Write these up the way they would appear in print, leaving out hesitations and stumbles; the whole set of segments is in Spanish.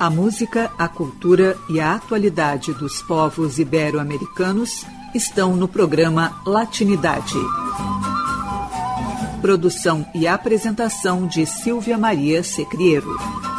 A música, a cultura e a atualidade dos povos ibero-americanos estão no programa Latinidade. Produção e apresentação de Silvia Maria Secriero.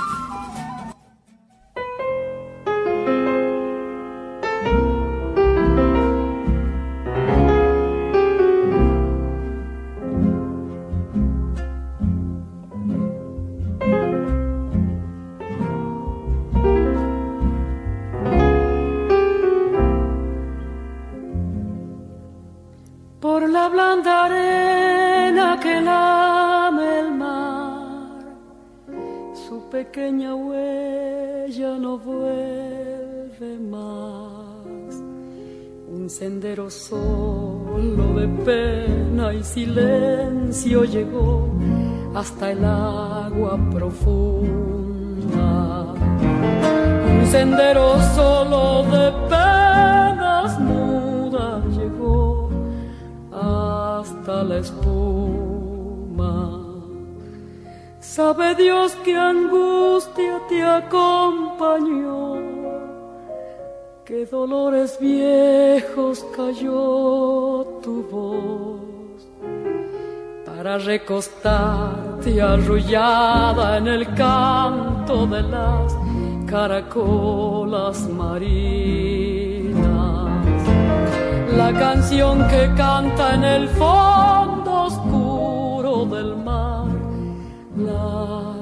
Por la blanda arena que lame el mar, su pequeña huella no vuelve más. Un sendero solo de pena y silencio llegó hasta el agua profunda. Un sendero solo de penas mudas llegó hasta la espuma. Sabe Dios qué angustia te acompañó, qué dolores viejos cayó tu voz, para recostarte arrullada en el canto de las caracolas marinas. La canción que canta en el fondo oscuro del mar, la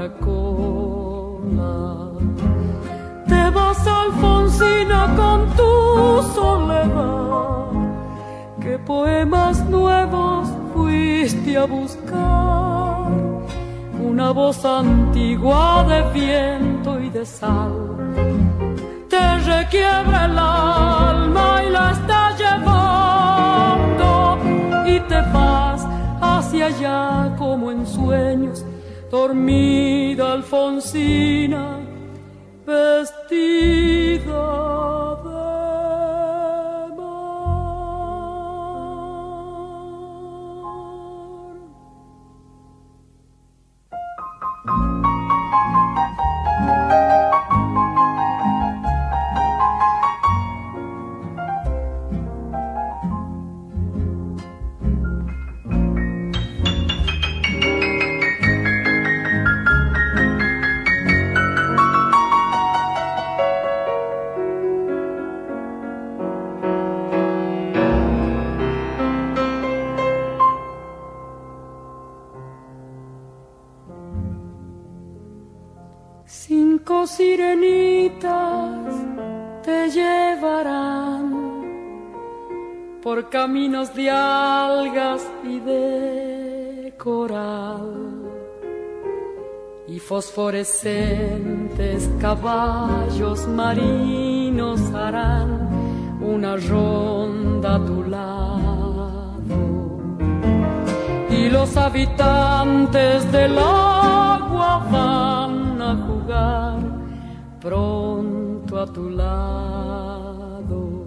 caracola. Te vas, Alfonsina, con tu soledad. ¿Qué poemas nuevos fuiste a buscar? Una voz antigua de viento y de sal te requiebra el alma y la está llevando, y te vas hacia allá como en sueños, dormida Alfonsina, vestida de sirenitas te llevarán por caminos de algas y de coral, y fosforescentes caballos marinos harán una ronda a tu lado, y los habitantes del agua van a jugar pronto a tu lado.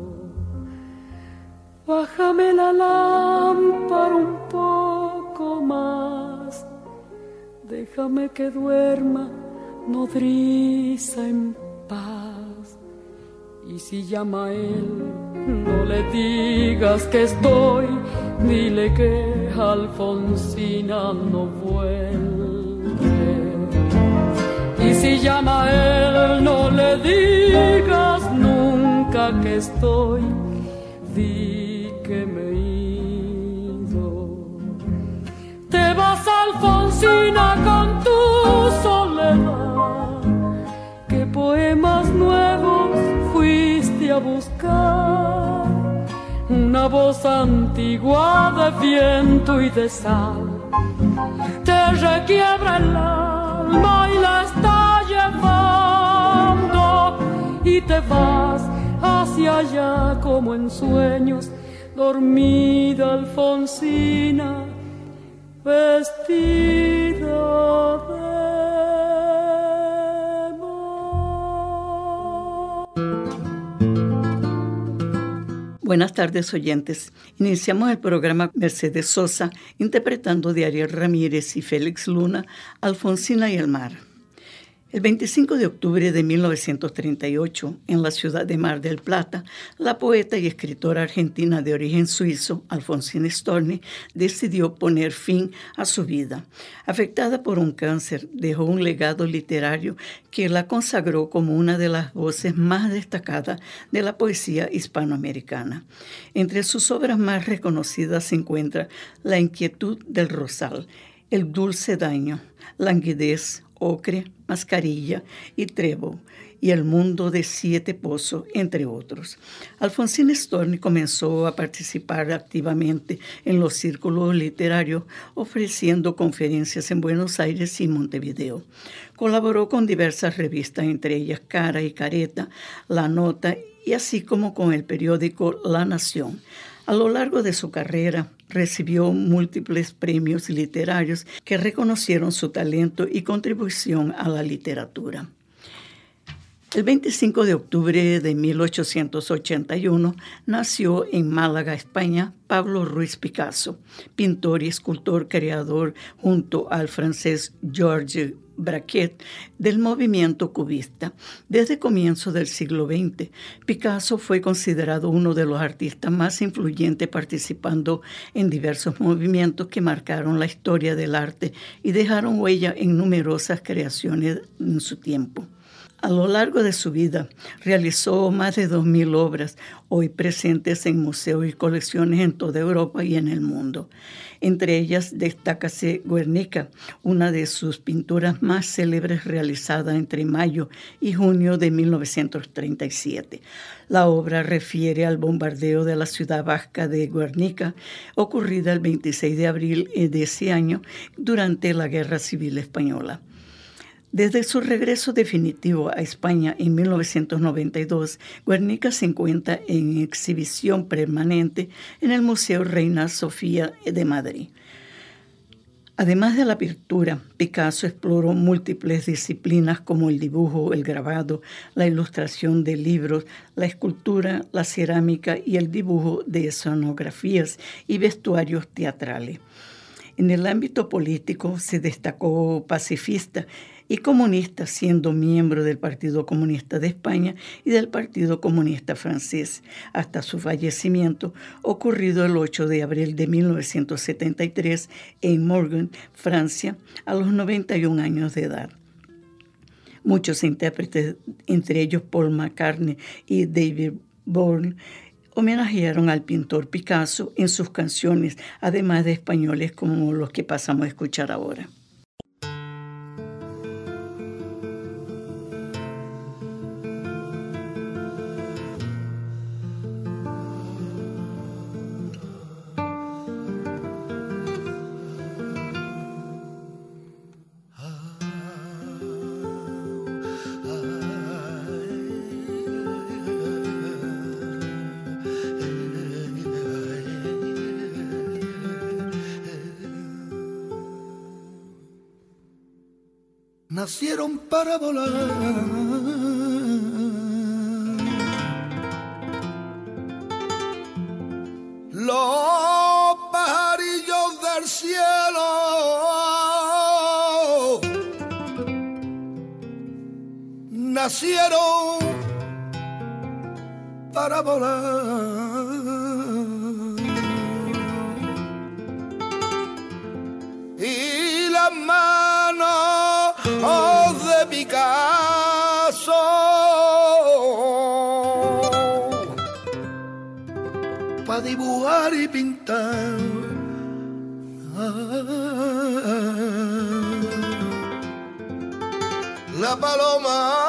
Bájame la lámpara un poco más, déjame que duerma nodriza en paz. Y si llama a él, no le digas que estoy, dile que Alfonsina no vuelve. Y si llama a él, no le digas nunca que estoy, di que me he ido. Te vas, Alfonsina, con tu soledad. ¿Qué poemas nuevos fuiste a buscar? Una voz antigua de viento y de sal te requiebra el alma y la está llevando, y te vas hacia allá como en sueños, dormida Alfonsina, vestida de Buenas tardes, oyentes. Iniciamos el programa Mercedes Sosa, interpretando de Ariel Ramírez y Félix Luna, Alfonsina y el mar. El 25 de octubre de 1938, en la ciudad de Mar del Plata, la poeta y escritora argentina de origen suizo, Alfonsina Storni, decidió poner fin a su vida. Afectada por un cáncer, dejó un legado literario que la consagró como una de las voces más destacadas de la poesía hispanoamericana. Entre sus obras más reconocidas se encuentra La inquietud del rosal, El dulce daño, Languidez, Ocre, Mascarilla y Trevo, y El mundo de siete pozos, entre otros. Alfonsina Storni comenzó a participar activamente en los círculos literarios, ofreciendo conferencias en Buenos Aires y Montevideo. Colaboró con diversas revistas, entre ellas Cara y Careta, La Nota, y así como con el periódico La Nación. A lo largo de su carrera, recibió múltiples premios literarios que reconocieron su talento y contribución a la literatura. El 25 de octubre de 1881 nació en Málaga, España, Pablo Ruiz Picasso, pintor y escultor creador junto al francés Georges Braque del movimiento cubista. Desde comienzos del siglo XX, Picasso fue considerado uno de los artistas más influyentes, participando en diversos movimientos que marcaron la historia del arte y dejaron huella en numerosas creaciones en su tiempo. A lo largo de su vida, realizó más de 2.000 obras, hoy presentes en museos y colecciones en toda Europa y en el mundo. Entre ellas, destácase Guernica, una de sus pinturas más célebres realizada entre mayo y junio de 1937. La obra refiere al bombardeo de la ciudad vasca de Guernica, ocurrida el 26 de abril de ese año durante la Guerra Civil Española. Desde su regreso definitivo a España en 1992, Guernica se encuentra en exhibición permanente en el Museo Reina Sofía de Madrid. Además de la pintura, Picasso exploró múltiples disciplinas como el dibujo, el grabado, la ilustración de libros, la escultura, la cerámica y el dibujo de escenografías y vestuarios teatrales. En el ámbito político se destacó pacifista y comunista, siendo miembro del Partido Comunista de España y del Partido Comunista francés, hasta su fallecimiento, ocurrido el 8 de abril de 1973 en Morgon, Francia, a los 91 años de edad. Muchos intérpretes, entre ellos Paul McCartney y David Byrne, homenajearon al pintor Picasso en sus canciones, además de españoles como los que pasamos a escuchar ahora. Nacieron para volar, los pajarillos del cielo, nacieron para volar. Y las manos de Picasso pa' dibujar y pintar. La paloma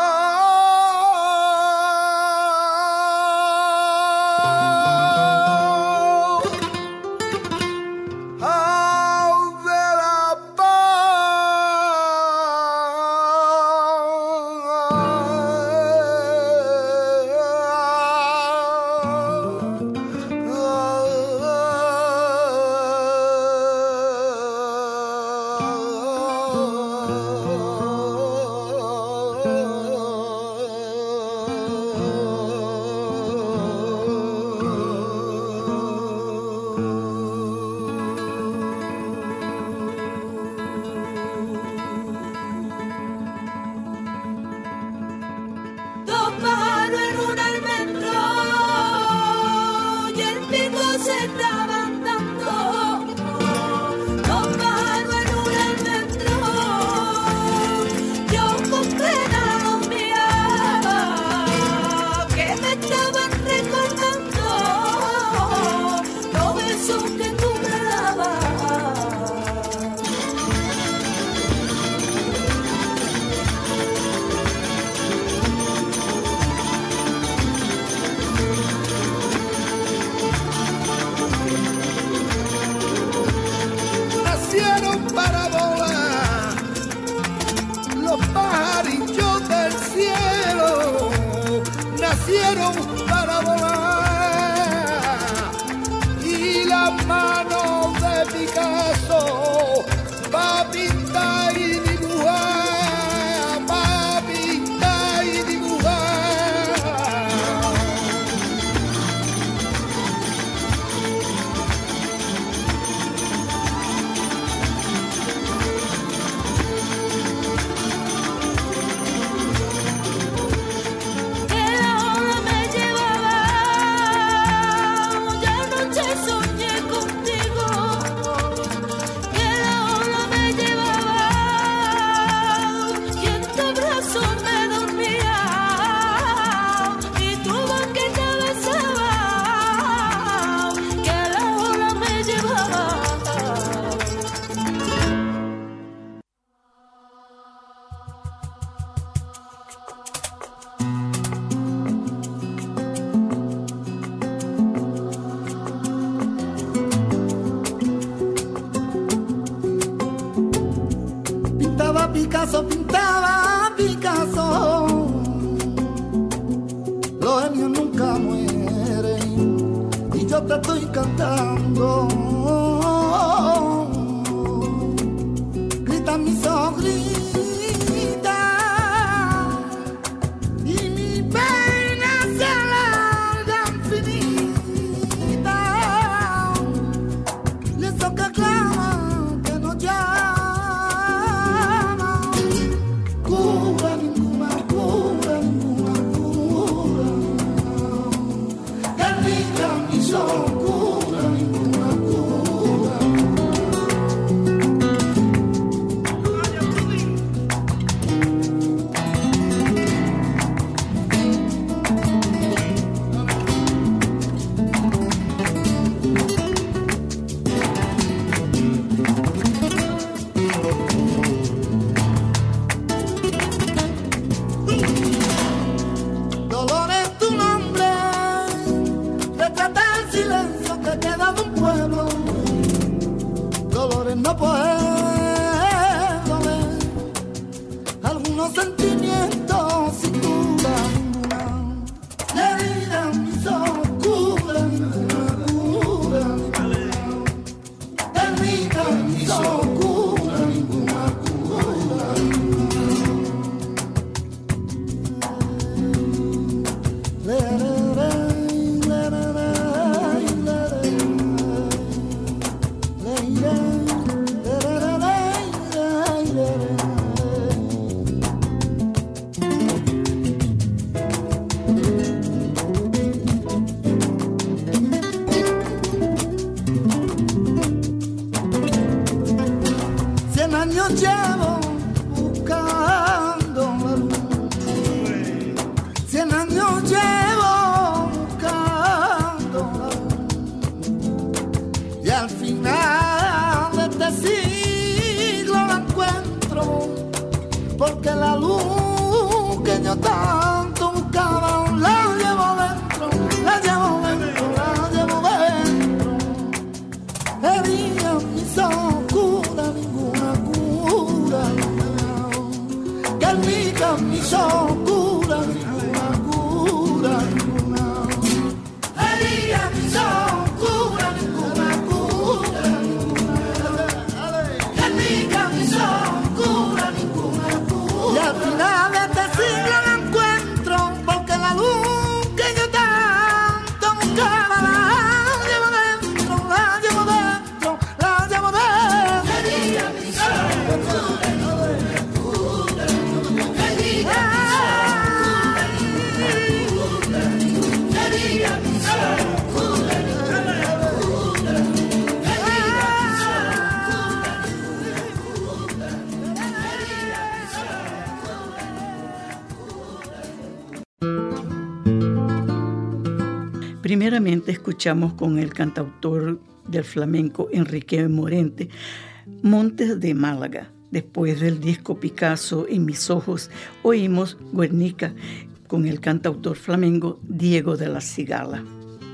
Picasso pintaba, Picasso. Los genios nunca mueren y yo te estoy cantando. Grita mis ojos, grita, y mi pena se alarga infinita. Y eso que clama, que no llama, cura ninguna, cura ninguna, cura. Que rica mis ojos, cura ninguna, cura. Dolor es tu nombre, retrata el silencio que queda de un pueblo. Dolores no puedo ver algunos sentimientos sin duda ninguna. La herida en mis ojos cura ninguna, cura ninguna. Termina en mis ojos cura ninguna, cura ninguna. Cien años llevo buscando la luz. 100 años llevo buscando la luz. Y al final de este siglo la encuentro, porque la luz que yo tanto buscaba la llevo dentro, la llevo dentro, la llevo dentro. Herida mis ojos, cura ninguna, cura ninguna. Que herida mis ojos, cura ninguna, cura ninguna. Herida mis ojos, cura ninguna, cura ninguna. Que herida mis ojos, cura ninguna, cura. Y al final de este siglo la encuentro, porque la luz que yo tanto buscaba la llevo dentro, la llevo dentro, la llevo dentro. Herida mis ojos, cura ninguna, cura ninguna. Herida mis ojos, cura ninguna, cura ninguna. Herida mis Primeramente escuchamos con el cantautor del flamenco Enrique Morente, Montes de Málaga. Después del disco Picasso en mis ojos, oímos Guernica con el cantautor flamenco Diego de la Cigala.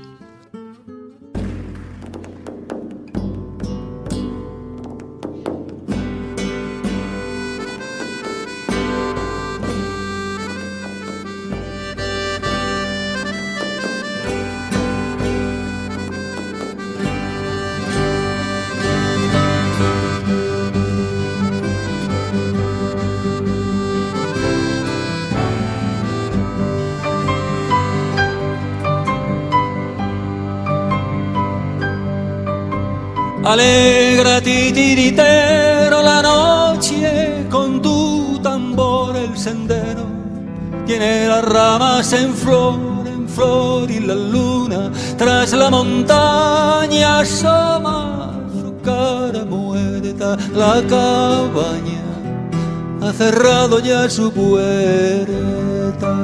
Alegra titiritero la noche con tu tambor el sendero tiene las ramas en flor y la luna tras la montaña asoma su cara muerta. La cabaña ha cerrado ya su puerta.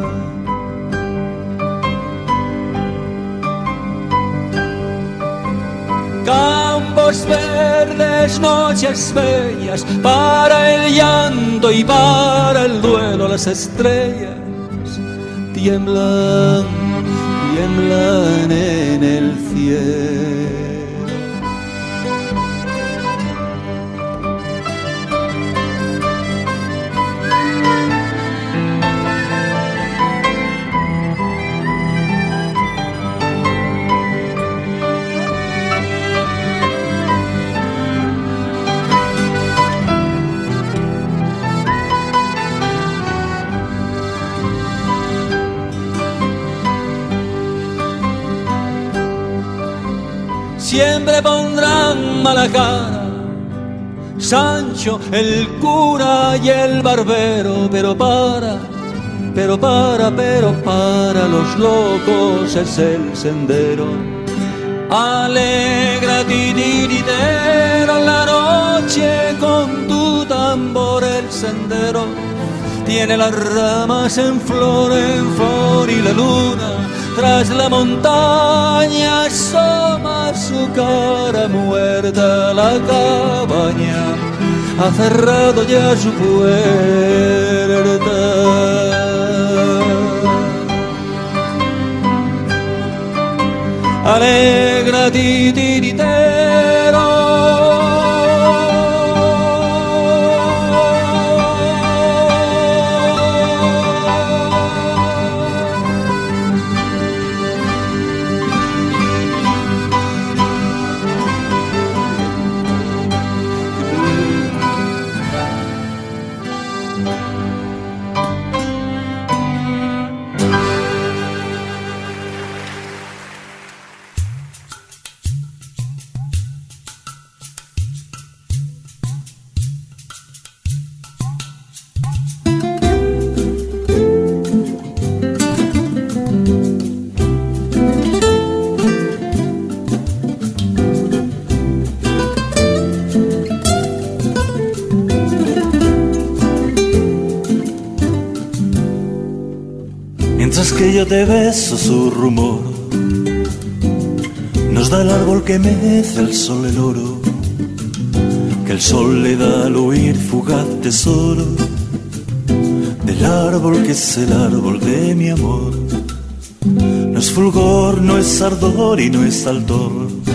Campos verdes, noches bellas, para el llanto y para el duelo las estrellas tiemblan, tiemblan en el cielo. siempre pondrán mala cara. Sancho, el cura y el barbero, pero para los locos es el sendero. Alegra titiritero la noche con tu tambor, el sendero tiene las ramas en flor y la luna tras la montaña asoma su cara muerta. La cabaña ha cerrado ya su puerta. Alegra titiritero, que yo te beso, su rumor nos da el árbol que mece el sol el oro, que el sol le da al huir fugaz tesoro del árbol que es el árbol de mi amor. No es fulgor, no es ardor y no es altor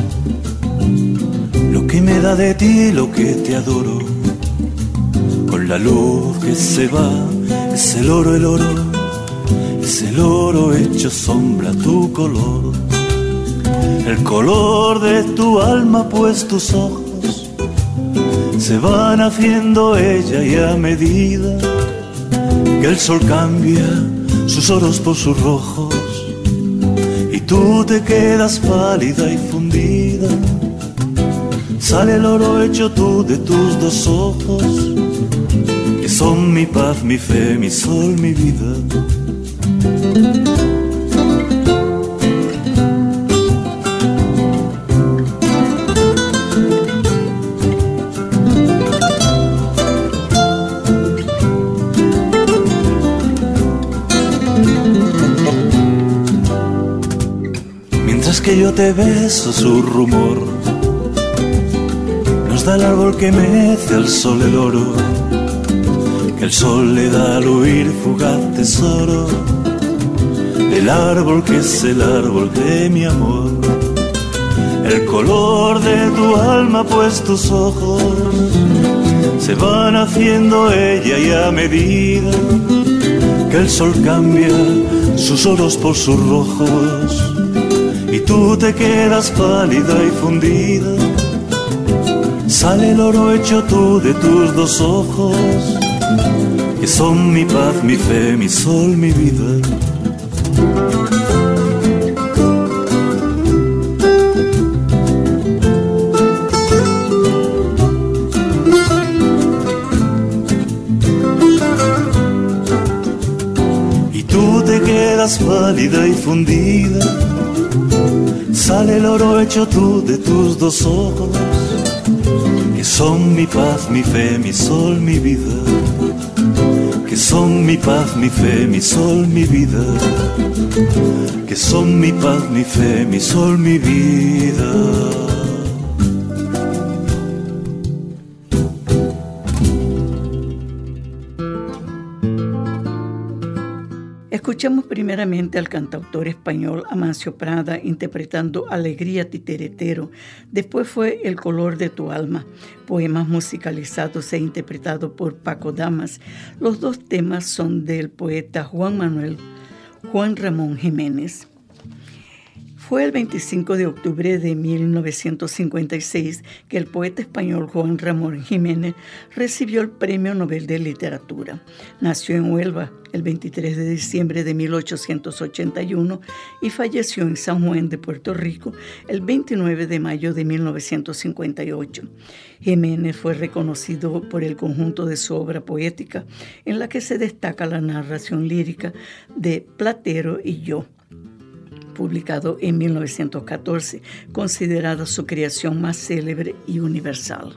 lo que me da de ti, lo que te adoro. Con la luz que se va es el oro, es el oro hecho sombra, tu color, el color de tu alma, pues tus ojos se van haciendo ella y a medida que el sol cambia sus oros por sus rojos y tú te quedas pálida y fundida, sale el oro hecho tú de tus dos ojos, que son mi paz, mi fe, mi sol, mi vida. Mientras que yo te beso, su rumor nos da el árbol que mece al sol el oro, que el sol le da al huir fugaz tesoro del árbol que es el árbol de mi amor, el color de tu alma, pues tus ojos se van haciendo ella y a medida que el sol cambia sus oros por sus rojos y tú te quedas pálida y fundida, sale el oro hecho tú de tus dos ojos, que son mi paz, mi fe, mi sol, mi vida. Y tú te quedas pálida y fundida, sale el oro hecho tú de tus dos ojos, que son mi paz, mi fe, mi sol, mi vida, que son mi paz, mi fe, mi sol, mi vida, que son mi paz, mi fe, mi sol, mi vida. Escuchamos primeramente al cantautor español Amancio Prada interpretando Alegría Titeretero. Después fue El color de tu alma, poemas musicalizados e interpretados por Paco Damas. Los dos temas son del poeta Juan Ramón Jiménez. Fue el 25 de octubre de 1956 que el poeta español Juan Ramón Jiménez recibió el Premio Nobel de Literatura. Nació en Huelva el 23 de diciembre de 1881 y falleció en San Juan de Puerto Rico el 29 de mayo de 1958. Jiménez fue reconocido por el conjunto de su obra poética, en la que se destaca la narración lírica de Platero y yo, publicado en 1914, considerada su creación más célebre y universal.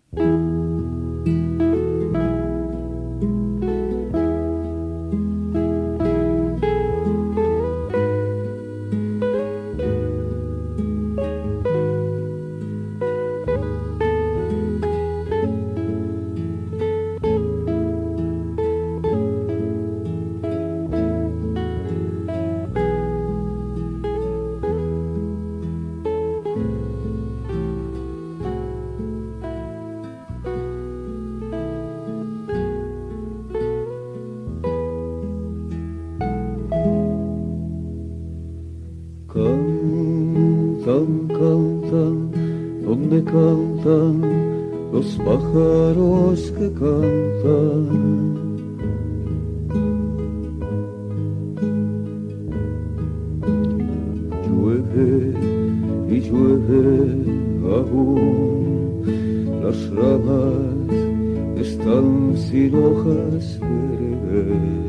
Donde cantan los pájaros que cantan. Llueve y llueve aún, las ramas están sin hojas verdes.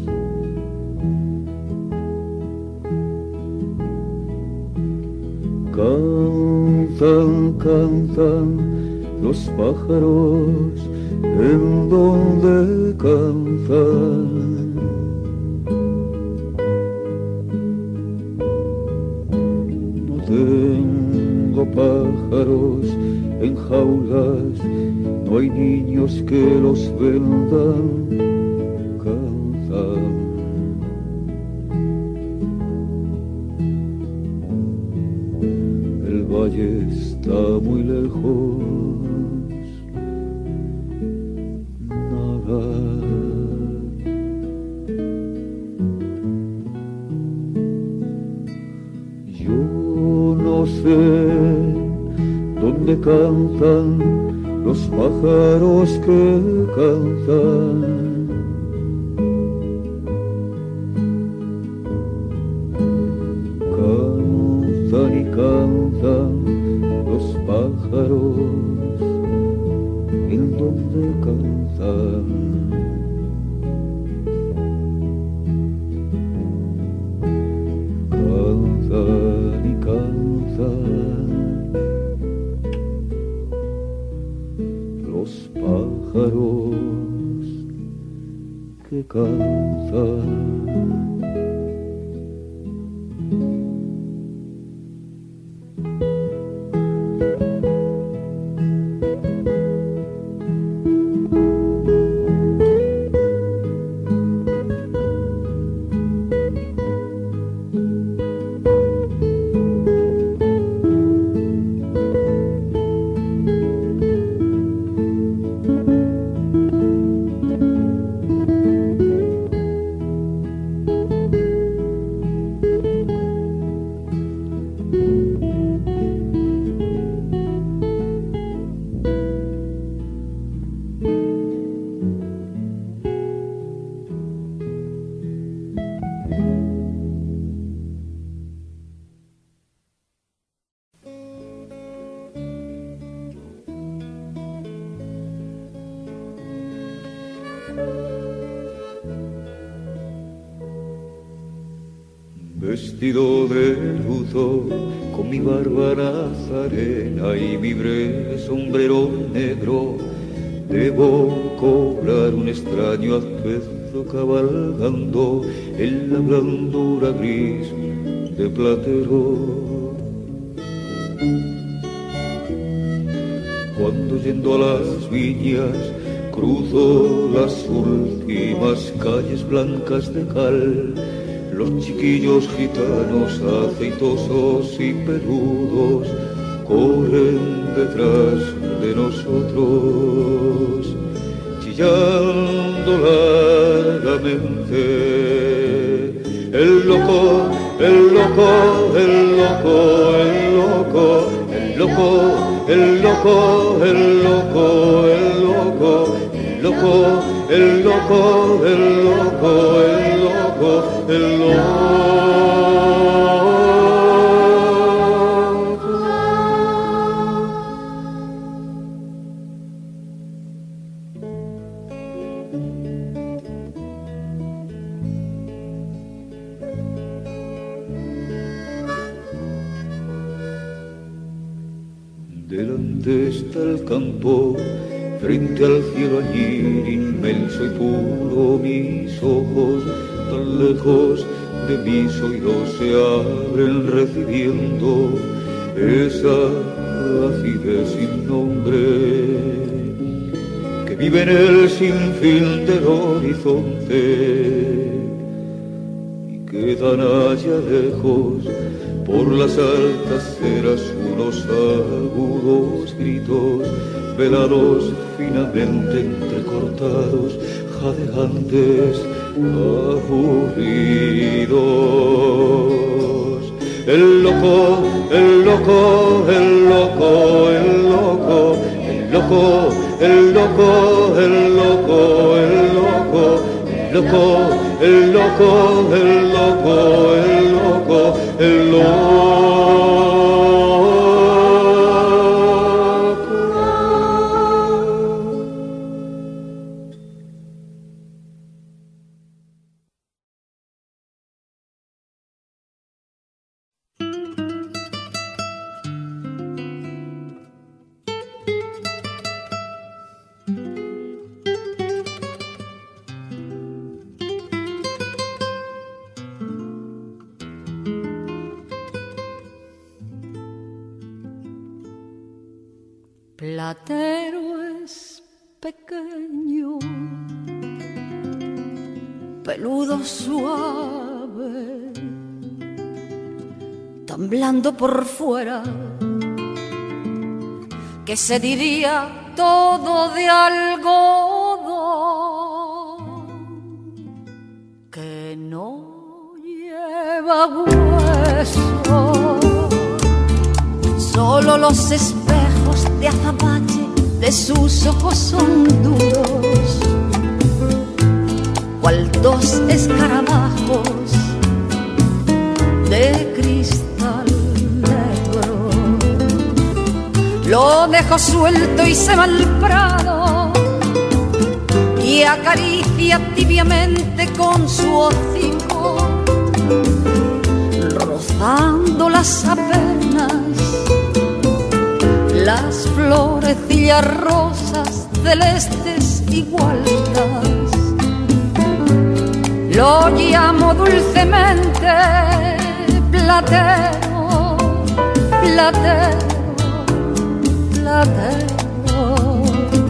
Cantan, cantan los pájaros en donde cantan. No tengo pájaros en jaulas, no hay niños que los vendan. Cantan. El valle está muy lejos, nada. Yo no sé dónde cantan los pájaros que cantan. Cantan y cantan los pájaros en donde cantan. Cantan y cantan los pájaros que cantan. Vestido de luto, con mi barba nazarena y mi breve sombrero negro, debo cobrar un extraño aspecto cabalgando en la blandura gris de Platero. Cuando yendo a las viñas cruzo las últimas calles blancas de cal, los chiquillos gitanos aceitosos y peludos corren detrás de nosotros, chillando largamente. El loco, el loco, el loco loco, el loco, el loco, el loco, el loco, el loco, el loco, el loco, el loco, el loco, el loco. Delante está el campo, frente al cielo allí inmenso y puro, mis ojos tan lejos de mis oídos se abren recibiendo esa acidez sin nombre que vive en el sinfín del horizonte y quedan allá lejos por las altas ceras unos agudos gritos, velados finamente entrecortados, jadeantes, aburridos. El loco, el loco, el loco, el loco, el loco, el loco, el loco, el loco, el loco, el loco, el loco, el loco, el loco. Platero es pequeño, peludo suave, tan blando por fuera, que se diría todo de algodón, que no lleva hueso, solo los espejos de azabache de sus ojos son duros, cual dos escarabajos de cristal negro. Lo dejo suelto y se va al prado y acaricia tibiamente con su hocico, rozando las apenas las florecillas rosas celestes igualdas. Lo llamo dulcemente platero, platero, platero,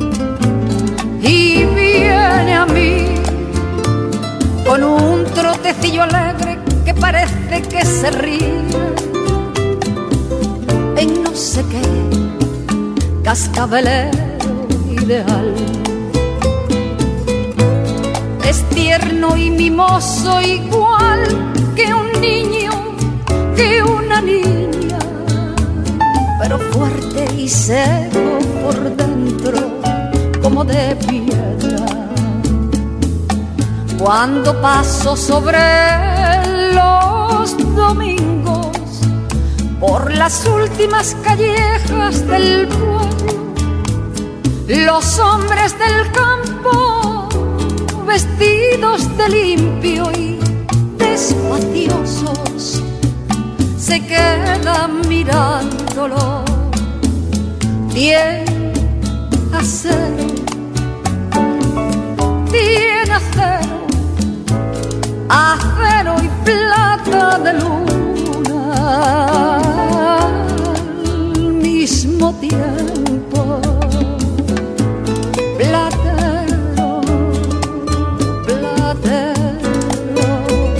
y viene a mí con un trotecillo alegre que parece que se ríe en no sé qué cascabelero ideal. Es tierno y mimoso igual que un niño, que una niña, pero fuerte y seco por dentro como de piedra. Cuando paso sobre los domingos por las últimas callejas del pueblo, los hombres del campo, vestidos de limpio y despaciosos, se quedan mirándolo. Tiene acero, tiene acero, acero y plata de luna al mismo tiempo. Platero, platero,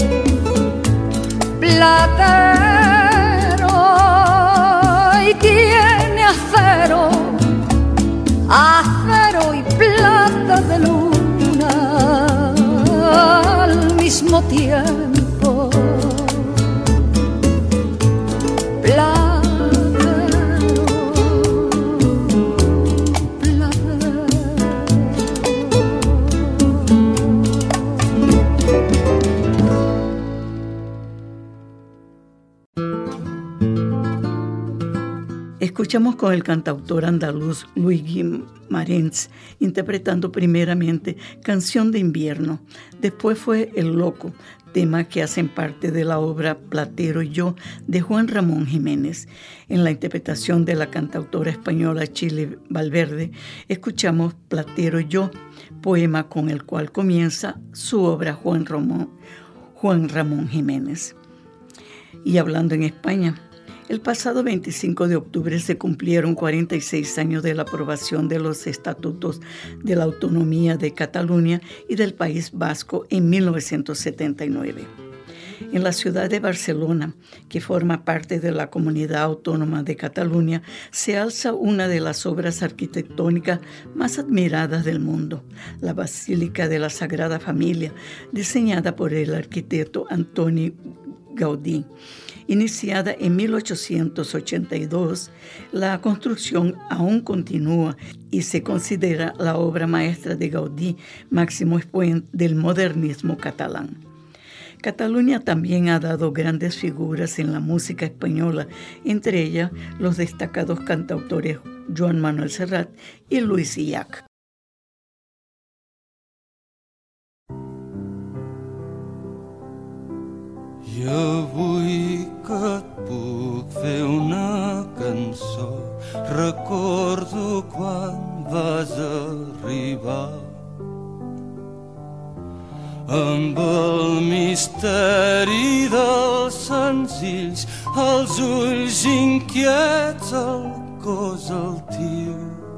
platero, y tiene acero, acero y plata de luna al mismo tiempo. Escuchamos con el cantautor andaluz Luis Guimarães interpretando primeramente Canción de Invierno. Después fue El Loco, tema que hacen parte de la obra Platero y yo de Juan Ramón Jiménez. En la interpretación de la cantautora española Chile Valverde, escuchamos Platero y yo, poema con el cual comienza su obra Juan Ramón Jiménez. Y hablando en España, el pasado 25 de octubre se cumplieron 46 años de la aprobación de los Estatutos de la Autonomía de Cataluña y del País Vasco en 1979. En la ciudad de Barcelona, que forma parte de la Comunidad Autónoma de Cataluña, se alza una de las obras arquitectónicas más admiradas del mundo, la Basílica de la Sagrada Familia, diseñada por el arquitecto Antoni Gaudí. Iniciada en 1882, la construcción aún continúa y se considera la obra maestra de Gaudí, máximo exponente del modernismo catalán. Cataluña también ha dado grandes figuras en la música española, entre ellas los destacados cantautores Joan Manuel Serrat y Lluís Llach. I avui que et puc fer una cançó, recordo quan vas arribar amb el misteri dels senzills, els ulls inquiets, el cos altiu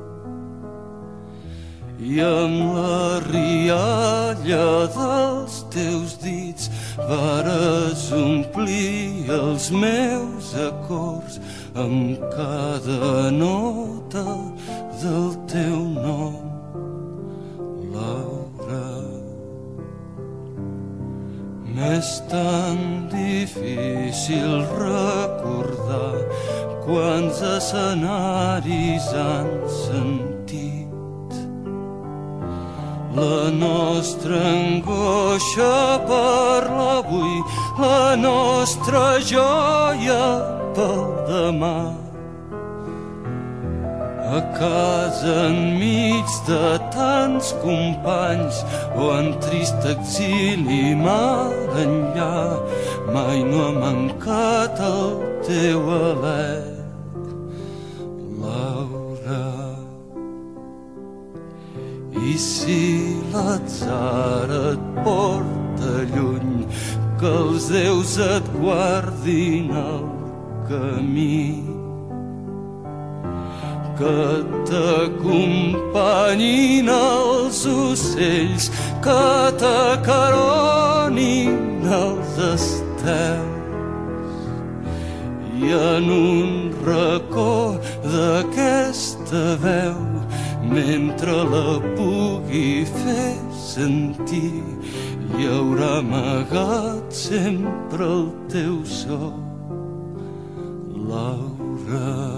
i amb la rialla dels teus dits vares omplir els meus acords amb cada nota del teu nom, Laura. M'és tan difícil recordar quants escenaris han sentit la nostra angoixa per l'avui, la nostra joia pel demà. A casa enmig de tants companys o en trist exili mar enllà, mai no ha mancat el teu alè, Laura. I si l'atzar et porta lluny, que els déus et guardin el camí, que t'acompanyin els ocells, que t'acaronin els estels, i en un racó d'aquesta veu, mentre la pugui fer sentir, hi haurà amagat sempre el teu so, Laura.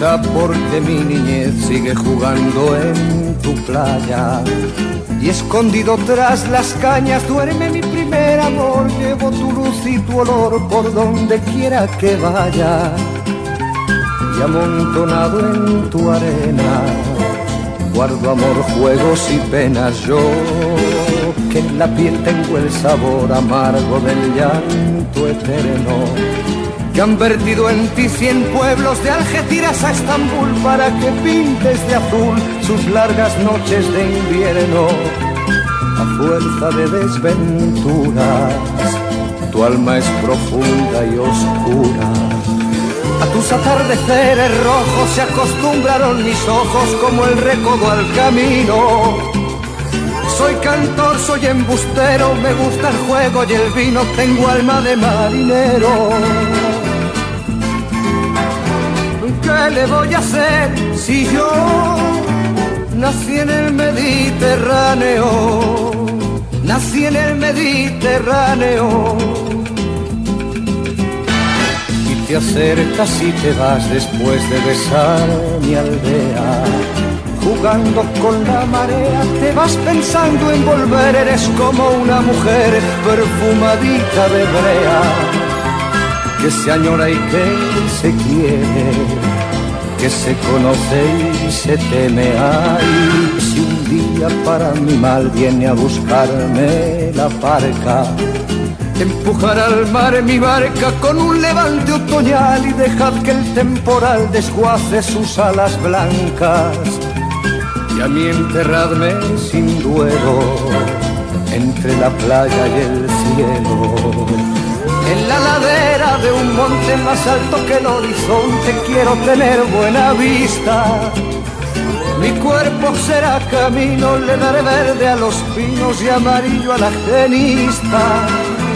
risa porque mi niñez sigue jugando en tu playa. Y escondido tras las cañas duerme mi primer amor. Llevo tu luz y tu olor por donde quiera que vaya. Y amontonado en tu arena guardo amor, juegos y penas. Yo que en la piel tengo el sabor amargo del llanto eterno, que han vertido en ti 100 pueblos de Algeciras a Estambul para que pintes de azul sus largas noches de invierno. A fuerza de desventuras tu alma es profunda y oscura. A tus atardeceres rojos se acostumbraron mis ojos como el recodo al camino. Soy cantor, soy embustero, me gusta el juego y el vino, tengo alma de marinero. ¿Qué le voy a hacer si yo nací en el Mediterráneo? Nací en el Mediterráneo. Y te acercas y te vas después de besar mi aldea. Jugando con la marea, te vas pensando en volver. Eres como una mujer perfumadita de brea, que se añora y que se quiere, que se conoce y se teme. Ay, si un día para mi mal viene a buscarme la barca, empujar al mar mi barca con un levante otoñal y dejad que el temporal desguace sus alas blancas. Y a mí enterradme sin duelo entre la playa y el cielo. En la ladera de un monte más alto que el horizonte quiero tener buena vista. Mi cuerpo será camino, le daré verde a los pinos y amarillo a la genista.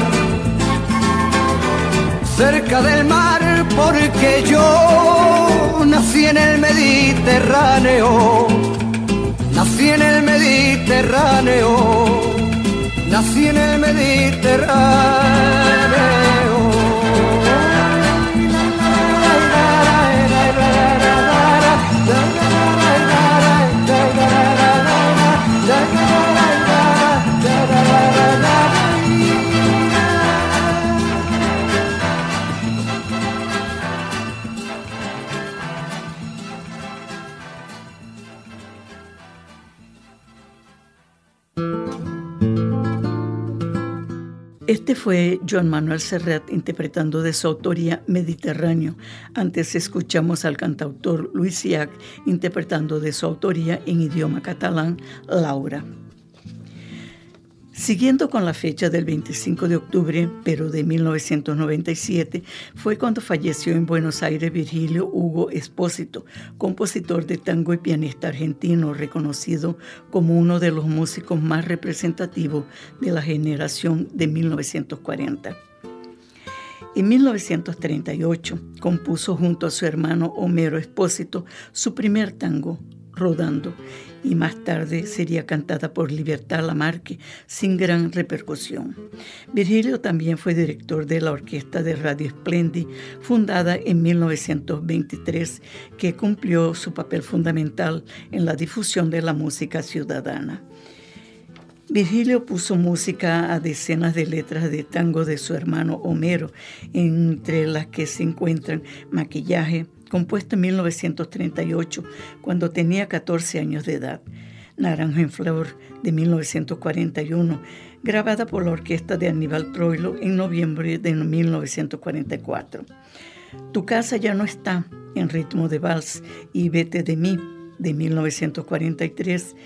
Cerca del mar porque yo nací en el Mediterráneo. Nací en el Mediterráneo, nací en el Mediterráneo. Este fue Joan Manuel Serrat interpretando de su autoría Mediterráneo. Antes escuchamos al cantautor Luis Llach interpretando de su autoría en idioma catalán Laura. Siguiendo con la fecha del 25 de octubre, pero de 1997, fue cuando falleció en Buenos Aires Virgilio Hugo Espósito, compositor de tango y pianista argentino, reconocido como uno de los músicos más representativos de la generación de 1940. En 1938 compuso junto a su hermano Homero Espósito su primer tango, Rodando, y más tarde sería cantada por Libertad Lamarque sin gran repercusión. Virgilio también fue director de la Orquesta de Radio Splendid, fundada en 1923, que cumplió su papel fundamental en la difusión de la música ciudadana. Virgilio puso música a decenas de letras de tango de su hermano Homero, entre las que se encuentran Maquillaje, compuesto en 1938, cuando tenía 14 años de edad; Naranjo en Flor, de 1941, grabada por la orquesta de Aníbal Troilo en noviembre de 1944. Tu casa ya no está, en ritmo de vals, y Vete de mí, de 1943.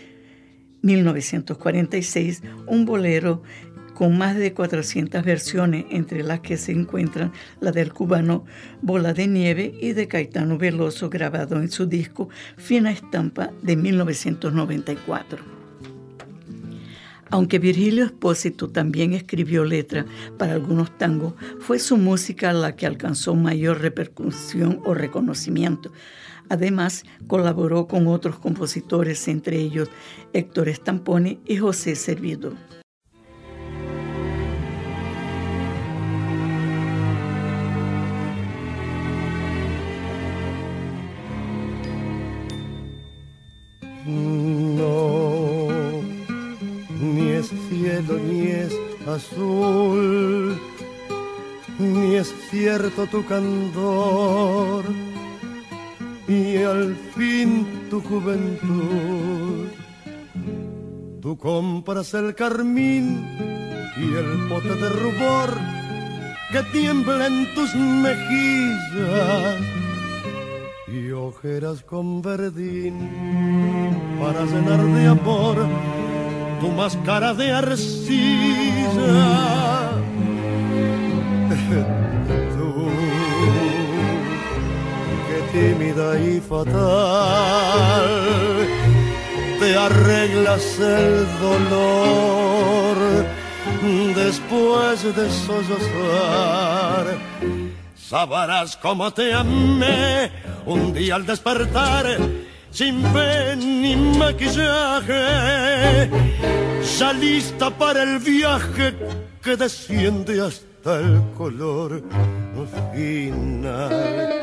1946, un bolero con más de 400 versiones, entre las que se encuentran la del cubano Bola de Nieve y de Caetano Veloso, grabado en su disco Fina Estampa de 1994. Aunque Virgilio Espósito también escribió letra para algunos tangos, fue su música la que alcanzó mayor repercusión o reconocimiento. Además, colaboró con otros compositores, entre ellos Héctor Stamponi y José Servidor. azul, ni es cierto tu candor, y al fin tu juventud. Tú compras el carmín y el pote de rubor que tiembla en tus mejillas, y ojeras con verdín para llenar de amor tu máscara de arcilla. Tú, que tímida y fatal, te arreglas el dolor después de sollozar. Sabrás cómo te amé un día al despertar, sin fe ni maquillaje, ya lista para el viaje que desciende hasta el color final.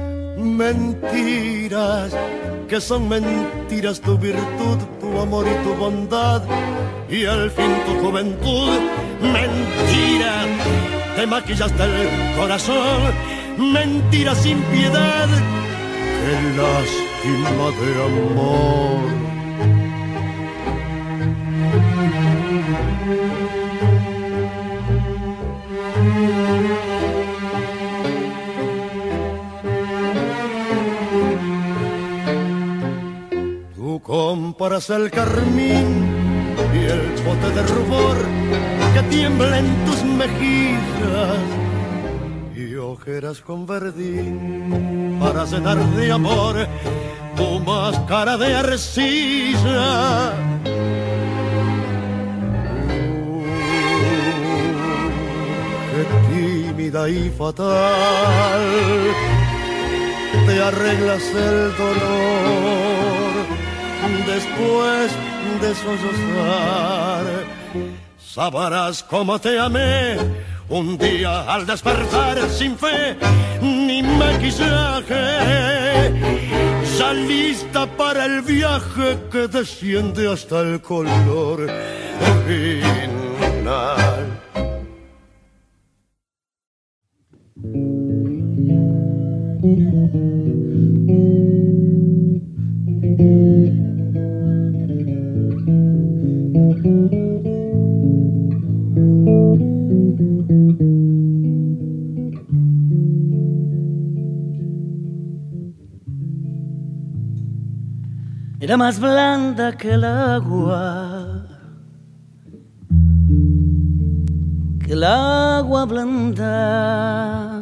Mentiras, que son mentiras tu virtud, tu amor y tu bondad, y al fin tu juventud. Mentira, te maquillaste el corazón, mentira sin piedad, qué lástima de amor. Tú compras el carmín y el pote de rubor que tiembla en tus mejillas, y ojeras con verdín para llenar de amor tu máscara de arcilla. Qué tímida y fatal, te arreglas el dolor después de sollozar. Sabrás cómo te amé un día al despertar, sin fe ni maquillaje, ya lista para el viaje que desciende hasta el color final. Era más blanda que el agua blanda.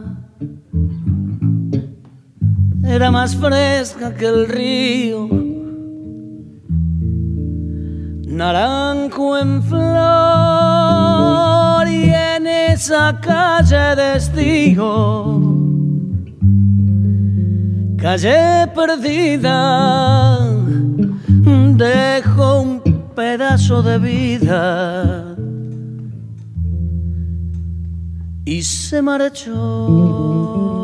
Era más fresca que el río, naranjo en flor, y en esa calle de estío, calle perdida, dejó un pedazo de vida y se marchó.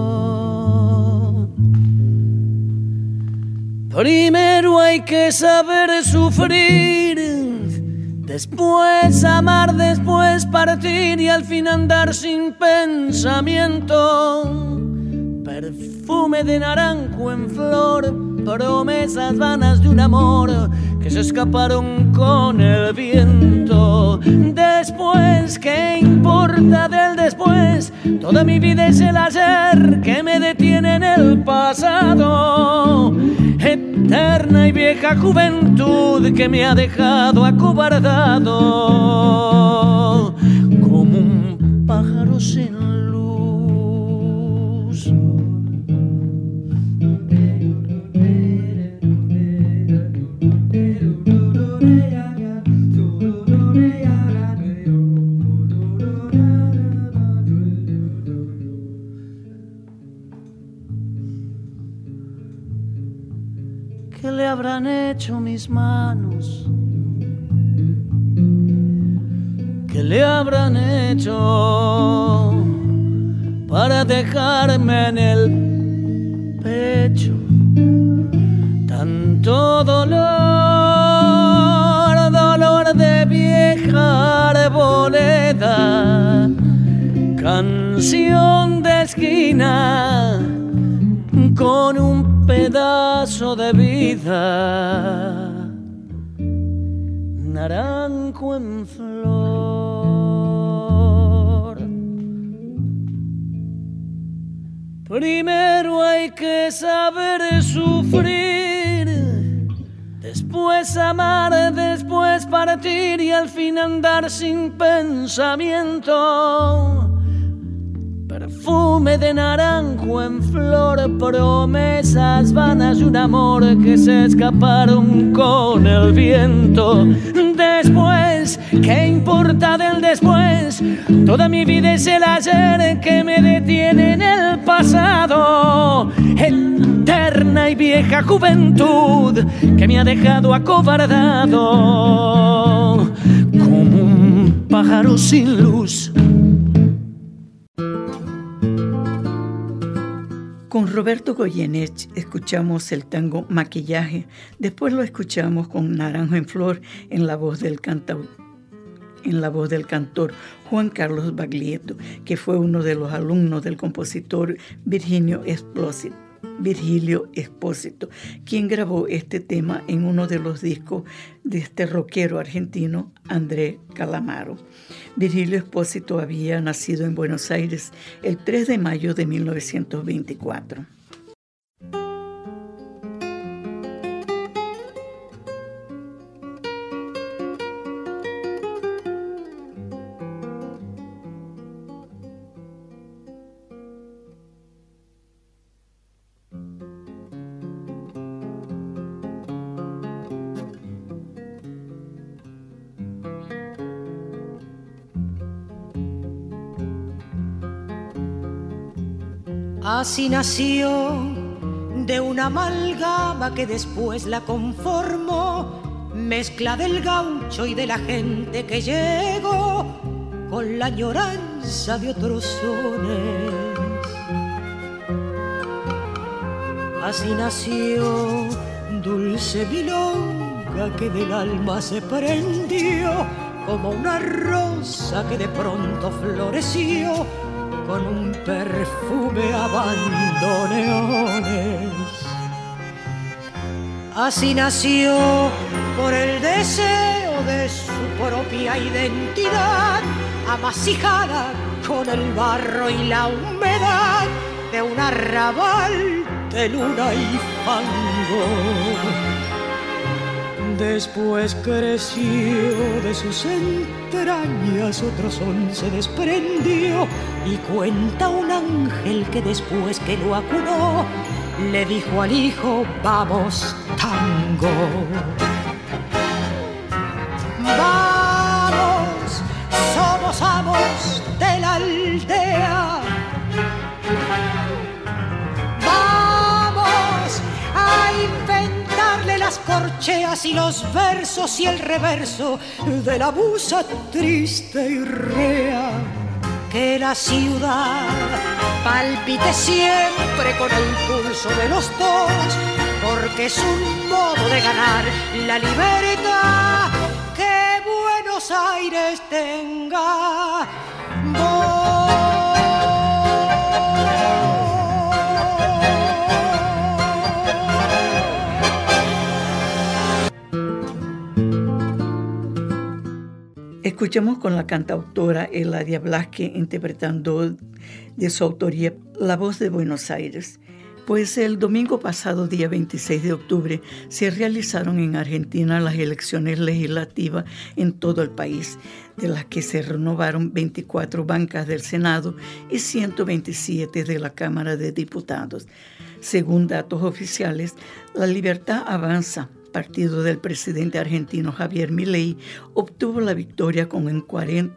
Primero hay que saber sufrir, después amar, después partir y al fin andar sin pensamiento. Perfume de naranjo en flor, promesas vanas de un amor que se escaparon con el viento. Después, ¿qué importa del después? Toda mi vida es el ayer que me detiene en el pasado. Eterna y vieja juventud que me ha dejado acobardado como un pájaro sin luz. ¿Qué le habrán hecho mis manos? ¿Qué le habrán hecho para dejarme en el pecho tanto dolor, dolor de vieja arboleda? vereda, canción de esquina con un pedazo de vida, naranjo en flor. Primero hay que saber sufrir, después amar, después partir y al fin andar sin pensamiento. Perfume de naranjo en flor, promesas vanas y un amor que se escaparon con el viento. Después, ¿qué importa del después? Toda mi vida es el ayer que me detiene en el pasado. Eterna y vieja juventud que me ha dejado acobardado como un pájaro sin luz. Con Roberto Goyeneche escuchamos el tango Maquillaje, después lo escuchamos con Naranjo en Flor en la voz del cantor Juan Carlos Baglietto, que fue uno de los alumnos del compositor Virgilio Espósito, quien grabó este tema en uno de los discos de este rockero argentino, André Calamaro. Virgilio Espósito había nacido en Buenos Aires el 3 de mayo de 1924. Así nació de una amalgama que después la conformó, mezcla del gaucho y de la gente que llegó con la añoranza de otros sones. Así nació dulce milonga que del alma se prendió como una rosa que de pronto floreció con un perfume a bandoneones. Así nació por el deseo de su propia identidad, amasijada con el barro y la humedad de un arrabal de luna y fango. Después creció de sus entrañas, otro son se desprendió y cuenta un ángel que después que lo acunó le dijo al hijo: vamos, tango. Vamos, somos amos de la aldea. Vamos a inventarle las corcheas y los versos y el reverso de la musa triste y rea. Que la ciudad palpite siempre con el pulso de los dos, porque es un modo de ganar la libertad. Que Buenos Aires tenga voz. Escuchamos con la cantautora Eladia Blasque interpretando de su autoría La Voz de Buenos Aires. Pues el domingo pasado, día 26 de octubre, se realizaron en Argentina las elecciones legislativas en todo el país, de las que se renovaron 24 bancas del Senado y 127 de la Cámara de Diputados. Según datos oficiales, La Libertad Avanza, partido del presidente argentino Javier Milei, obtuvo la victoria con un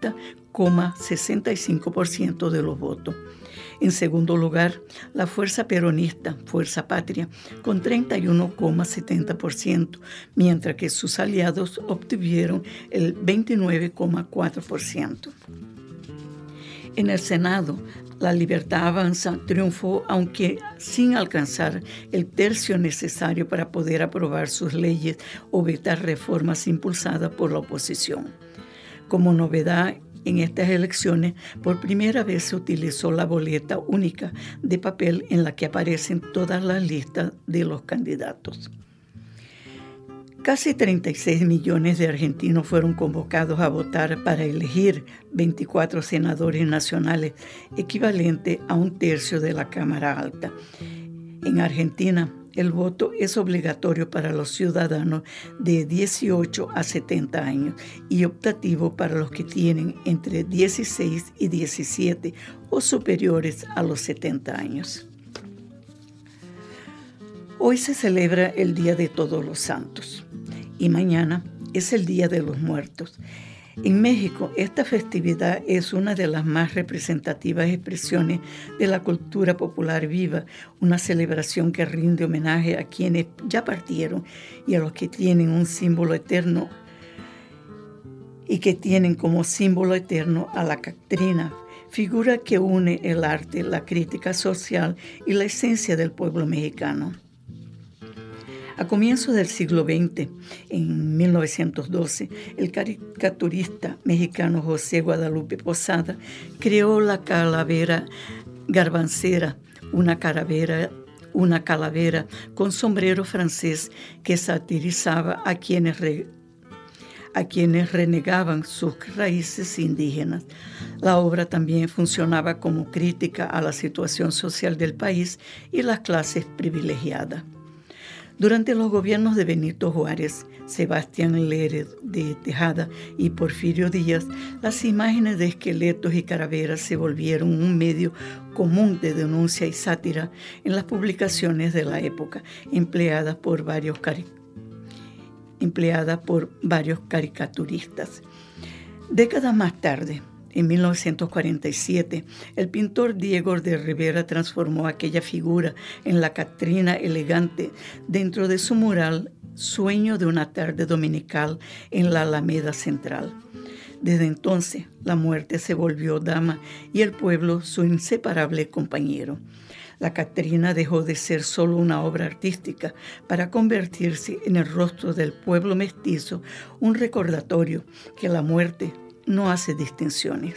40,65% de los votos. En segundo lugar, la fuerza peronista, Fuerza Patria, con 31,70%, mientras que sus aliados obtuvieron el 29,4%. En el Senado, La Libertad Avanza triunfó, aunque sin alcanzar el tercio necesario para poder aprobar sus leyes o vetar reformas impulsadas por la oposición. Como novedad En estas elecciones, por primera vez se utilizó la boleta única de papel en la que aparecen todas las listas de los candidatos. Casi 36 millones de argentinos fueron convocados a votar para elegir 24 senadores nacionales, equivalente a 1/3 de la Cámara Alta. En Argentina, el voto es obligatorio para los ciudadanos de 18 a 70 años y optativo para los que tienen entre 16 y 17 o superiores a los 70 años. Hoy se celebra el Día de Todos los Santos y mañana es el Día de los Muertos. En México, esta festividad es una de las más representativas expresiones de la cultura popular viva, una celebración que rinde homenaje a quienes ya partieron y a los que tienen un símbolo eterno y que tienen como símbolo eterno a la Catrina, figura que une el arte, la crítica social y la esencia del pueblo mexicano. A comienzos del siglo XX, en 1912, el caricaturista mexicano José Guadalupe Posada creó la calavera garbancera, una calavera con sombrero francés que satirizaba a quienes renegaban sus raíces indígenas. La obra también funcionaba como crítica a la situación social del país y las clases privilegiadas. Durante los gobiernos de Benito Juárez, Sebastián Lerner de Tejada y Porfirio Díaz, las imágenes de esqueletos y calaveras se volvieron un medio común de denuncia y sátira en las publicaciones de la época, empleadas por varios caricaturistas. Décadas más tarde, en 1947, el pintor Diego de Rivera transformó aquella figura en la Catrina elegante dentro de su mural Sueño de una tarde dominical en la Alameda Central. Desde entonces, la muerte se volvió dama y el pueblo su inseparable compañero. La Catrina dejó de ser solo una obra artística para convertirse en el rostro del pueblo mestizo, un recordatorio que la muerte no hace distinciones.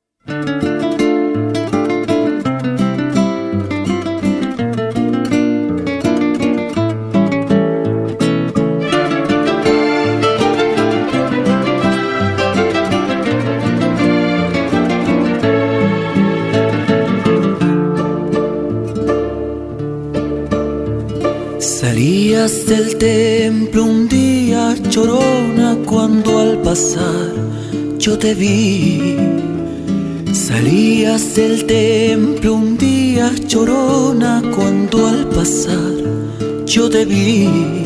Salías del templo un día, llorona, cuando al pasar yo te vi. Salías del templo un día, llorona, cuando al pasar yo te vi.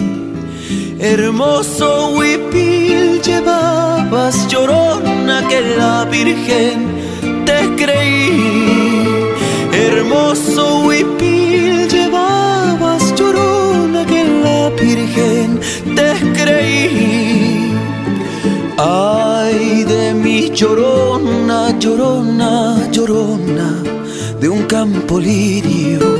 Hermoso huipil llevabas, llorona, que la Virgen te creí. Hermoso huipil llevabas, llorona, que la Virgen te creí. Ay de mi llorona, llorona, llorona, de un campo lirio.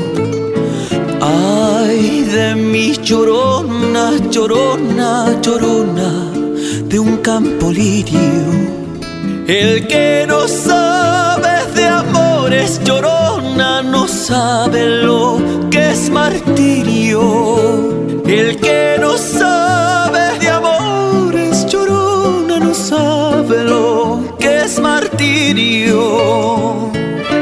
Ay de mi llorona, llorona, llorona, de un campo lirio. El que no sabe de amores, llorona, no sabe lo que es martirio. El que no sabe de amores, llorona, no sabe lo que es martirio.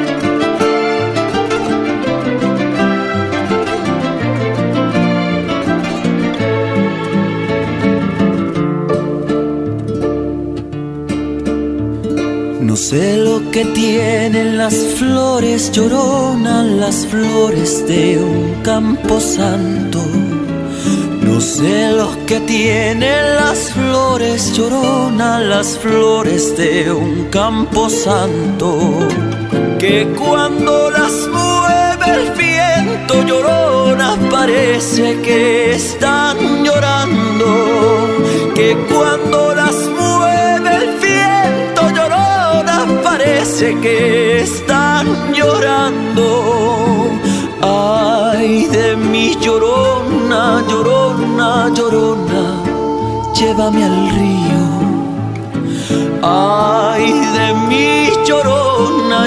No sé lo que tienen las flores, llorona, las flores de un campo santo. No sé lo que tienen las flores, llorona, las flores de un campo santo. Que cuando las mueve el viento, llorona, parece que están llorando. Que cuando las mueve el viento, llorona, parece que están llorando. Ay de mi llorona, llorona, llorona, llévame al río. Ay de mi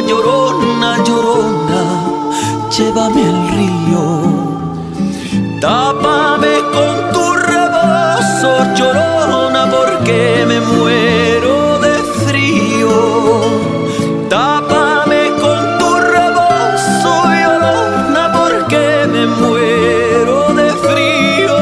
llorona, llorona, llévame al río. Tápame con tu rebozo, llorona, porque me muero de frío. Tápame con tu rebozo, llorona, porque me muero de frío.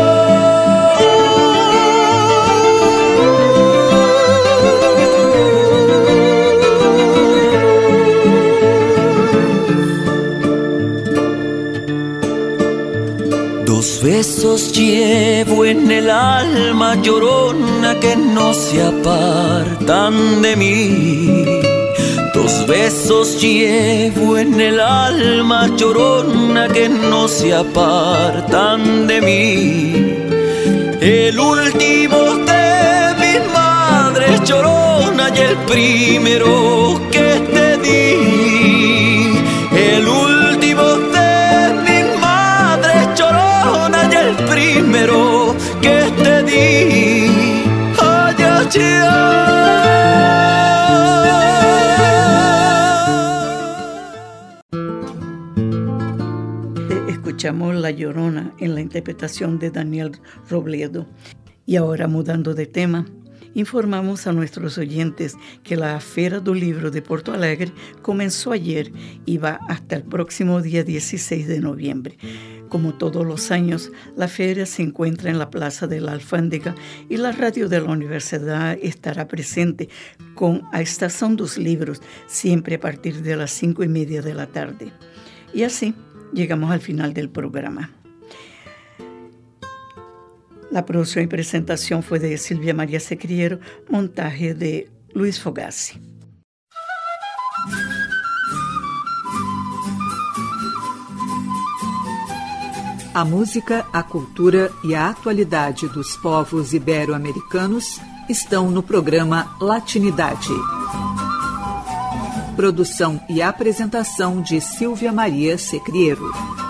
Dos besos llevo en el alma, llorona, que no se apartan de mí. Dos besos llevo en el alma, llorona, que no se apartan de mí. El último de mis madres, llorona, y el primero que te di. El último de mis madres, llorona, y el primero que te di. Ay, ay, Escuchamos La Llorona en la interpretación de Daniel Robledo. Y ahora, mudando de tema, informamos a nuestros oyentes que la Feira do Livro de Porto Alegre comenzó ayer y va hasta el próximo día 16 de noviembre. Como todos los años, la feria se encuentra en la Plaza de la Alfándega y la radio de la universidad estará presente con a Estação dos Livros, siempre a partir de las 5:30 de la tarde. Y así llegamos al final del programa. La producción y presentación fue de Silvia María Secriero, montaje de Luis Fogassi. A música, a cultura e a atualidade dos povos ibero-americanos estão no programa Latinidade. Produção e apresentação de Silvia Maria Secriero.